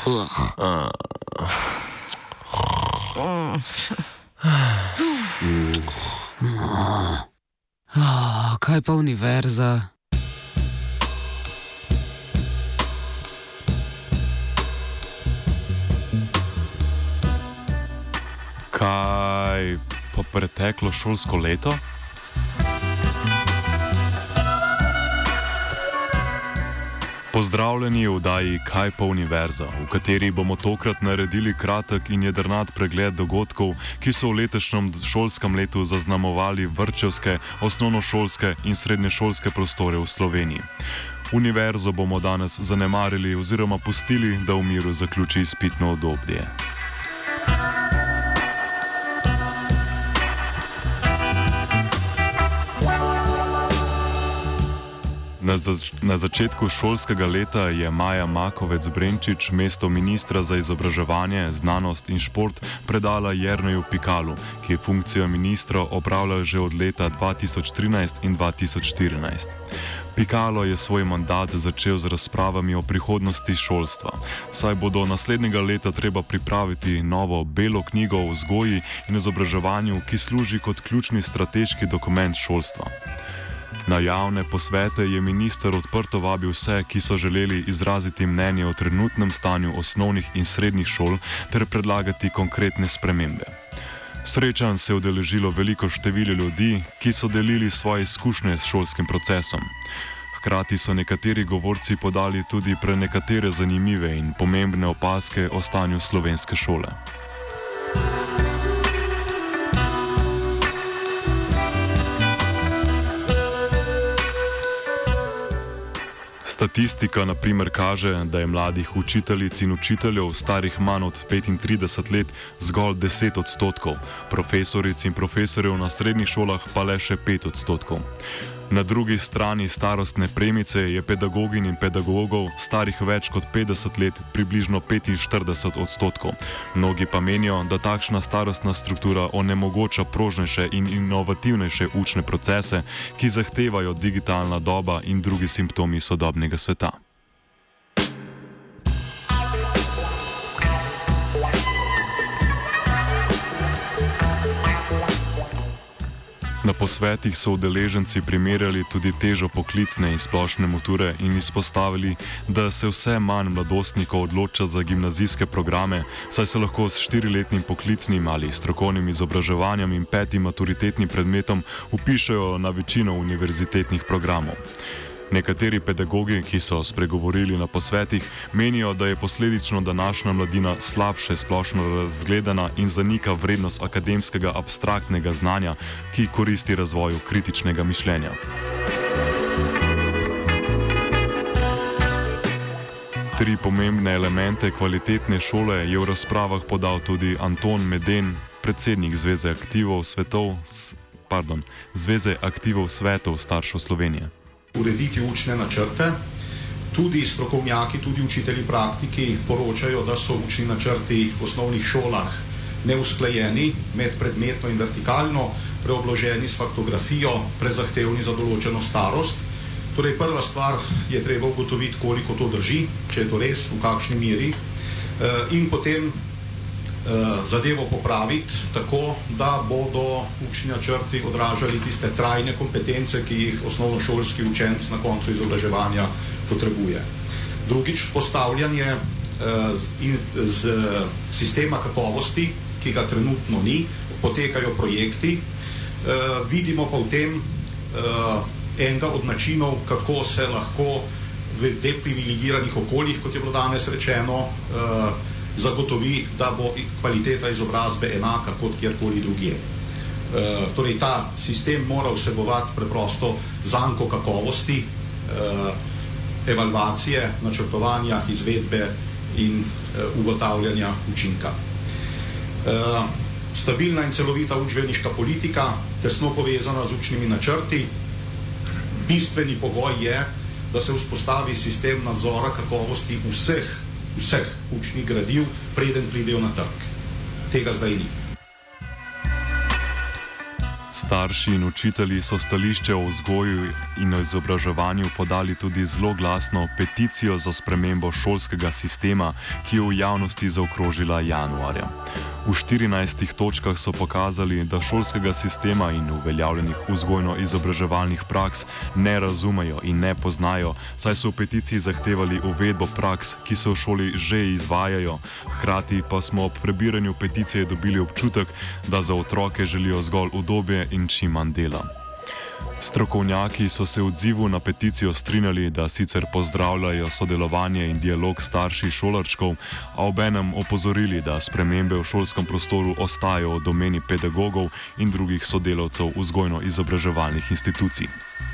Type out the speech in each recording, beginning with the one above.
Kaj pa univerza? Kaj pa preteklo šolsko leto? Pozdravljeni v oddaji Kaj pa univerza, v kateri bomo tokrat naredili kratek in jedrnat pregled dogodkov, ki so v letošnjem šolskem letu zaznamovali vrtčevske, osnovnošolske in srednješolske prostore v Sloveniji. Univerzo bomo danes zanemarili oziroma pustili, da v miru zaključi izpitno obdobje. Na začetku šolskega leta je Maja Makovec Brenčič mesto ministra za izobraževanje, znanost in šport predala Jerneju Pikalu, ki je funkcijo ministra opravljal že od leta 2013 in 2014. Pikalo je svoj mandat začel z razpravami o prihodnosti šolstva, saj bo do naslednjega leta treba pripraviti novo belo knjigo o vzgoji in izobraževanju, ki služi kot ključni strateški dokument šolstva. Na javne posvete je minister odprto vabil vse, ki so želeli izraziti mnenje o trenutnem stanju osnovnih in srednjih šol ter predlagati konkretne spremembe. Srečanj se je udeležilo veliko število ljudi, ki so delili svoje izkušnje s šolskim procesom. Hkrati so nekateri govorci podali tudi prenekatere zanimive in pomembne opazke o stanju slovenske šole. Statistika na primer kaže, da je mladih učiteljic in učiteljev starih manj od 35 let zgolj 10%, profesoric in profesorjev na srednjih šolah pa le še 5%. Na drugi strani starostne premice je pedagogin in pedagogov starih več kot 50 let približno 45%. Mnogi pa menijo, da takšna starostna struktura onemogoča prožnejše in inovativnejše učne procese, ki zahtevajo digitalna doba in drugi simptomi sodobnega sveta. Na posvetih so udeleženci primerjali tudi težo poklicne in splošne mature in izpostavili, da se vse manj mladostnikov odloča za gimnazijske programe, saj se lahko s 4-letnim poklicnim ali strokovnim izobraževanjem in 5. maturitetnim predmetom vpišejo na večino univerzitetnih programov. Nekateri pedagogi, ki so spregovorili na posvetih, menijo, da je posledično današnja mladina slabše splošno razgledana in zanika vrednost akademskega abstraktnega znanja, ki koristi razvoju kritičnega mišljenja. Tri pomembne elemente kvalitetne šole je v razpravah podal tudi Anton Meden, predsednik Zveze aktivov svetov staršev Slovenije. Urediti učne načrte. Tudi strokovnjaki, tudi učitelji praktiki poročajo, da so učni načrti v osnovnih šolah neusklajeni, medpredmetno in vertikalno, preobloženi s faktografijo, prezahtevni za določeno starost. Torej, prva stvar je treba ugotoviti, koliko to drži, če je to res, v kakšni meri, in potem zadevo popraviti tako, da bodo učni načrti odražali tiste trajne kompetence, ki jih osnovnošolski učenec na koncu izobraževanja potrebuje. Drugič, postavljanje z sistema kakovosti, ki ga trenutno ni, potekajo projekti, vidimo pa v tem enega od načinov, kako se lahko v deprivilegiranih okoljih, kot je bilo danes rečeno, zagotovi, da bo kvaliteta izobrazbe enaka kot kjerkoli drugje. Torej, ta sistem mora vsebovati preprosto zanko kakovosti, evalvacije, načrtovanja, izvedbe in ugotavljanja učinka. Stabilna in celovita učbeniška politika, tesno povezana z učnimi načrti. Bistveni pogoj je, da se vzpostavi sistem nadzora kakovosti vseh učnih gradiv, preden pridejo na trg. Tega zdaj ni. Starši in učitelji so stališče o vzgoju in o izobraževanju podali tudi zelo glasno peticijo za spremembo šolskega sistema, ki je v javnosti zaokrožila januarja. V 14 točkah so pokazali, da šolskega sistema in uveljavljenih vzgojno-izobraževalnih praks ne razumejo in ne poznajo, saj so v peticiji zahtevali uvedbo praks, ki se v šoli že izvajajo, hkrati pa smo ob prebiranju peticije dobili občutek, da za otroke želijo zgolj udobje in čim manj dela. Strokovnjaki so se v odzivu na peticijo strinjali, da sicer pozdravljajo sodelovanje in dialog starši šolarčkov, a obenem opozorili, da spremembe v šolskem prostoru ostajajo v domeni pedagogov in drugih sodelavcev vzgojno-izobraževalnih institucij.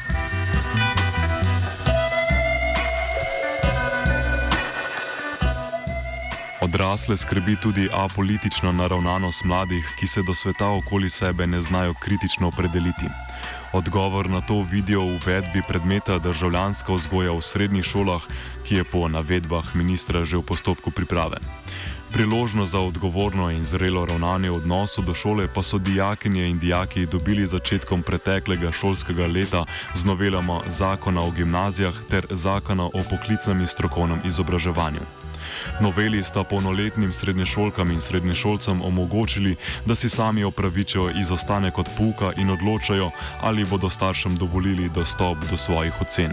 Odrasle skrbi tudi apolitična naravnanost mladih, ki se do sveta okoli sebe ne znajo kritično opredeliti. Odgovor na to vidijo v uvedbi predmeta državljanska vzgoja v srednjih šolah, ki je po navedbah ministra že v postopku priprave. Priložnost za odgovorno in zrelo ravnanje v odnosu do šole pa so dijakinje in dijaki dobili začetkom preteklega šolskega leta z novelama Zakona o gimnazijah ter Zakona o poklicnem in strokovnem izobraževanju. Noveli sta polnoletnim srednješolkam in srednješolcem omogočili, da si sami opravičijo izostanek od pouka in odločajo, ali bodo staršem dovolili dostop do svojih ocen.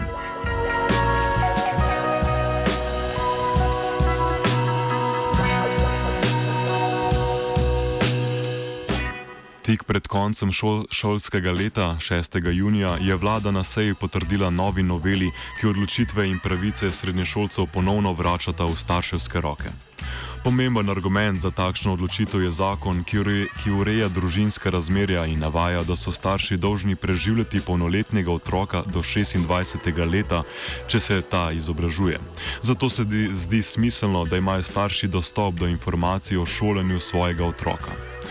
Tik pred koncem šolskega leta, 6. junija, je vlada na seji potrdila novi noveli, ki odločitve in pravice srednješolcev ponovno vračata v starševske roke. Pomemben argument za takšno odločitev je zakon, ki ureja družinske razmerja in navaja, da so starši dolžni preživljati polnoletnega otroka do 26. leta, če se ta izobražuje. Zato se zdi smiselno, da imajo starši dostop do informacij o šolanju svojega otroka.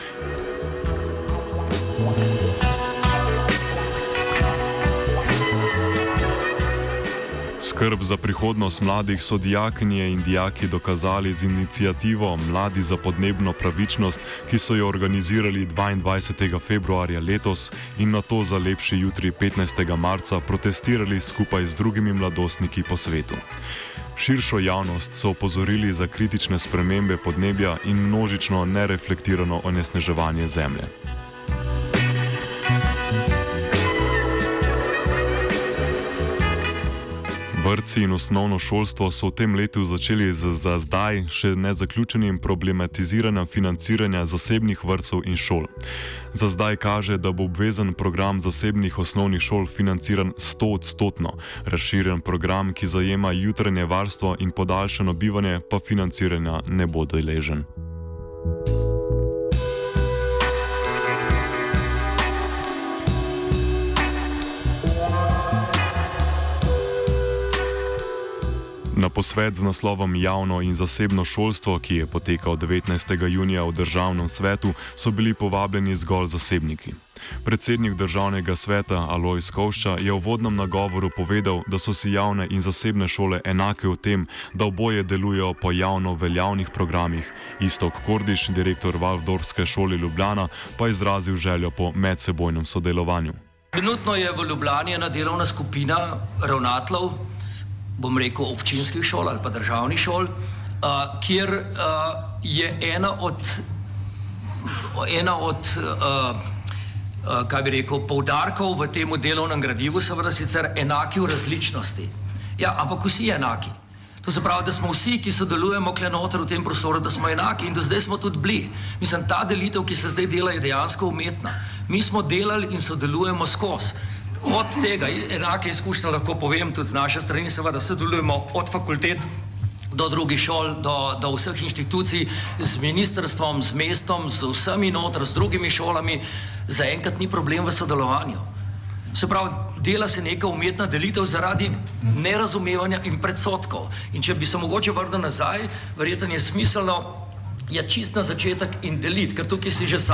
Skrb za prihodnost mladih so dijakinje in dijaki dokazali z iniciativo Mladi za podnebno pravičnost, ki so jo organizirali 22. februarja letos in nato za lepši jutri 15. marca protestirali skupaj z drugimi mladostniki po svetu. Širšo javnost so opozorili za kritične spremembe podnebja in množično nereflektirano onesnaževanje zemlje. Vrtci in osnovno šolstvo so v tem letu začeli za zdaj še nezaključenim problematiziranjem financiranja zasebnih vrtcev in šol. Za zdaj kaže, da bo obvezen program zasebnih osnovnih šol financiran 100%, razširjen program, ki zajema jutranje varstvo in podaljšano bivanje, pa financiranja ne bo deležen. Na posvet z naslovom Javno in zasebno šolstvo, ki je potekal 19. junija v Državnem svetu, so bili povabljeni zgolj zasebniki. Predsednik Državnega sveta Alojz Kovšča je v uvodnem nagovoru povedal, da so si javne in zasebne šole enake v tem, da oboje delujejo po javno veljavnih programih. Iztok Kordiš, direktor Waldorfske šole Ljubljana, pa je izrazil željo po medsebojnem sodelovanju. Trenutno je v Ljubljani ena delovna skupina ravnateljev, bom rekel, občinskih šol ali pa državnih šol, kjer je ena od kaj bi rekel, poudarkov v tem delovnem gradivu seveda sicer enaki v različnosti. Ja, ampak vsi enaki. To se pravi, da smo vsi, ki sodelujemo tukaj noter v tem prostoru, da smo enaki in do zdaj smo tudi bili. Mislim, ta delitev, ki se zdaj dela, je dejansko umetna. Mi smo delali in sodelujemo skozi. Od tega enake izkušnje lahko povem tudi z naše strani, seveda sodelujemo od fakultet do drugih šol, do vseh inštitucij, z ministrstvom, z mestom, z vsemi noter, z drugimi šolami. Zaenkrat ni problem v sodelovanju. Se pravi, dela se neka umetna delitev zaradi nerazumevanja in predsodkov. In če bi se mogoče vrnil nazaj, verjetno je smiselno čist na začetek in deliti, ker tukaj si že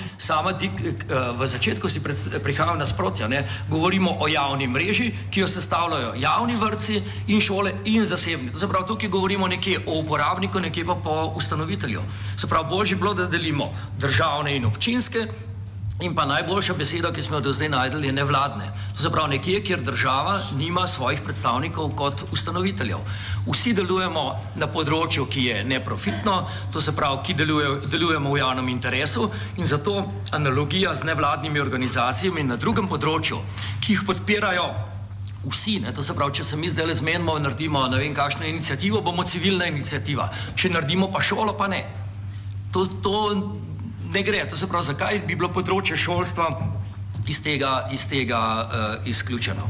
v začetku si prihajajo nasprotja. Govorimo o javni mreži, ki jo sestavljajo javni vrtci in šole in zasebni. To se pravi, tukaj govorimo nekje o uporabniku, nekje pa po ustanovitelju. Se pravi, bolje bi bilo, da delimo državne in občinske In pa najboljša beseda, ki smo jo do zdaj najdeli, je nevladne. To se pravi nekje, kjer država nima svojih predstavnikov kot ustanoviteljev. Vsi delujemo na področju, ki je neprofitno, to se pravi, ki delujemo v javnem interesu in zato analogija z nevladnimi organizacijami na drugem področju, ki jih podpirajo vsi, to se pravi, če se mi zdaj zmenimo, naredimo ne vem kakšno inicijativo, bomo civilna inicijativa, če naredimo pa šolo, pa ne. To ne gre, to se pravi, zakaj bi bilo področje šolstva iz tega izključeno.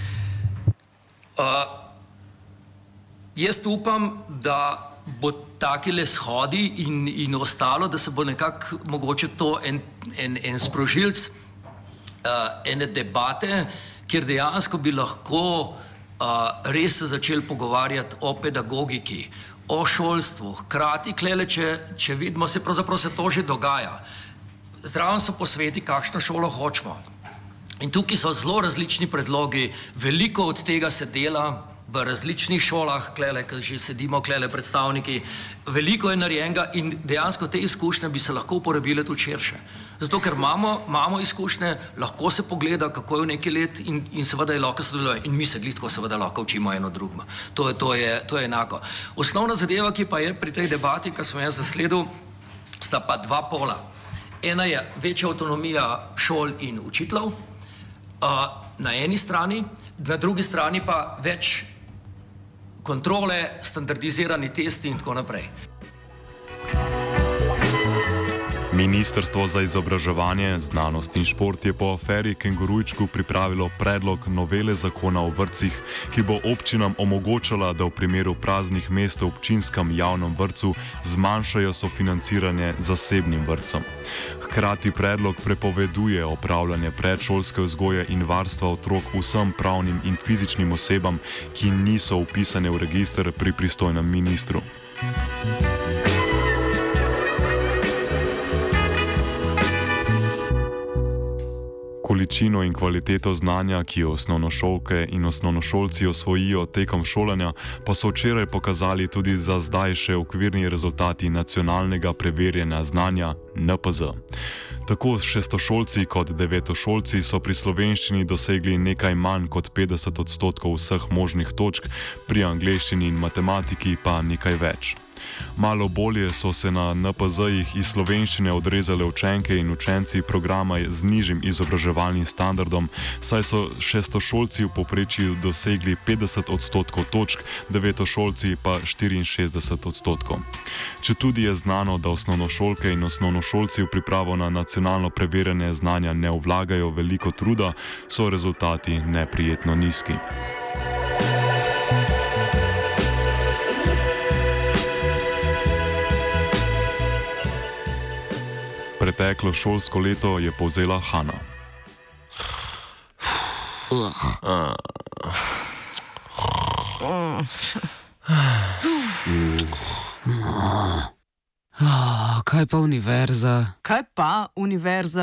Jaz upam, da bo takile shodi in ostalo, da se bo nekako mogoče to en sprožilc ene debate, kjer dejansko bi lahko res se začeli pogovarjati o pedagogiki, o šolstvu, hkrati, klele, če vidimo, pravzaprav se to že dogaja. Zraven so posveti, kakšno šolo hočemo. In tukaj so zelo različni predlogi, veliko od tega se dela v različnih šolah, klele, ki že sedimo, klele predstavniki, veliko je narejenega in dejansko te izkušnje bi se lahko uporabile tudi širše. Zato, ker imamo izkušnje, lahko se pogleda, kako je v neki let in seveda je lahko sodeluje. In mi se glitko seveda lahko učimo eno drugima. To je enako. Osnovna zadeva, ki pa je pri tej debati, ki sem jaz zasledil, sta pa dva pola. Ena je večja avtonomija šol in učiteljev na eni strani, na drugi strani pa več kontrole, standardizirani testi in tako naprej. Ministrstvo za izobraževanje, znanost in šport je po aferi Kengurujčku pripravilo predlog novele zakona o vrtcih, ki bo občinam omogočala, da v primeru praznih mest v občinskem javnem vrtcu zmanjšajo sofinanciranje zasebnim vrtcom. Hkrati predlog prepoveduje opravljanje predšolske vzgoje in varstva otrok vsem pravnim in fizičnim osebam, ki niso vpisane v register pri pristojnem ministru. Količino in kvaliteto znanja, ki jo osnovnošolke in osnovnošolci osvojijo tekom šolanja, pa so včeraj pokazali tudi za zdaj še okvirni rezultati nacionalnega preverjanja znanja NPZ. Tako šestošolci kot devetošolci so pri slovenščini dosegli nekaj manj kot 50% vseh možnih točk, pri angleščini in matematiki pa nekaj več. Malo bolje so se na NPZ-jih iz slovenščine odrezale učenke in učenci programa z nižjim izobraževalnim standardom, saj so šestošolci v povprečju dosegli 50% točk, devetošolci pa 64%. Četudi je znano, da osnovnošolke in osnovnošolci v pripravo na nacionalno preverjanje znanja ne vlagajo veliko truda, so rezultati neprijetno nizki. Preteklo šolsko leto je povzela Hana. Kaj pa univerza? Kaj pa univerza?